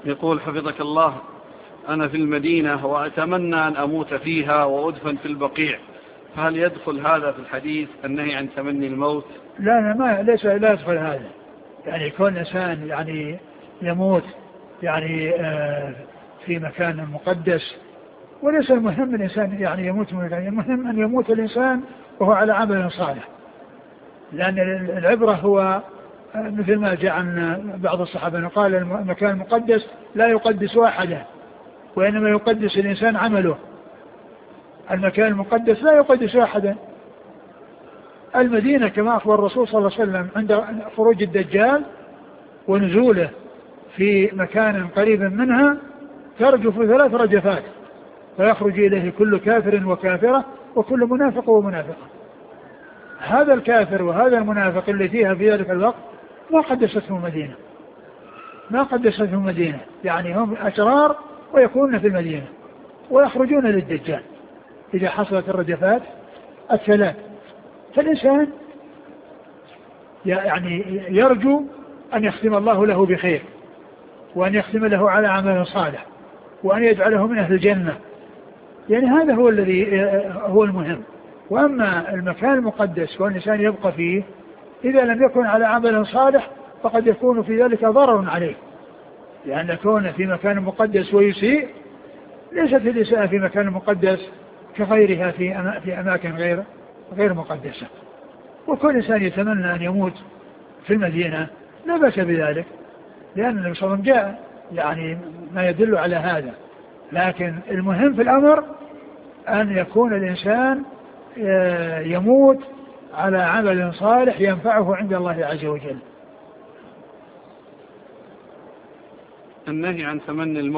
يقول حفظك الله: أنا في المدينة وأتمنى أن أموت فيها وأدفن في البقيع، فهل يدخل هذا في الحديث النهي عن تمني الموت؟ لا لا يدخل هذا. يعني كون إنسان يعني يموت يعني في مكان مقدس، وليس المهم الإنسان يعني يموت من مكان، المهم أن يموت الإنسان وهو على عمل صالح. لأن العبرة هو مثل ما جاء عن بعض الصحابة قال: المكان المقدس لا يقدس أحدا، وإنما يقدس الإنسان عمله. المكان المقدس لا يقدس أحدا. المدينة كما أخبر الرسول صلى الله عليه وسلم عند خروج الدجال ونزوله في مكان قريب منها ترجف 3 رجفات، فيخرج إليه كل كافر وكافرة وكل منافق ومنافقة. هذا الكافر وهذا المنافق اللي فيها في ذلك الوقت ما قدستهم المدينة، يعني هم أشرار ويكونون في المدينة ويخرجون للدجال إذا حصلت الرجفات 3. فالإنسان يعني يرجو أن يختم الله له بخير، وأن يختم له على عمل صالح، وأن يجعله من أهل الجنة. يعني هذا هو الذي هو المهم. وأما المكان المقدس والإنسان يبقى فيه إذا لم يكن على عمل صالح فقد يكون في ذلك ضرر عليه، لأن كونه في مكان مقدس ويسيء ليست الإساءة في مكان مقدس كغيرها في أماكن غير مقدسة. وكل إنسان يتمنى أن يموت في المدينة لا بأس بذلك، لأن النبي صلى الله عليه وسلم جاء يعني ما يدل على هذا. لكن المهم في الأمر أن يكون الإنسان يموت على عمل صالح ينفعه عند الله عز وجل. النهي عن تمني الموت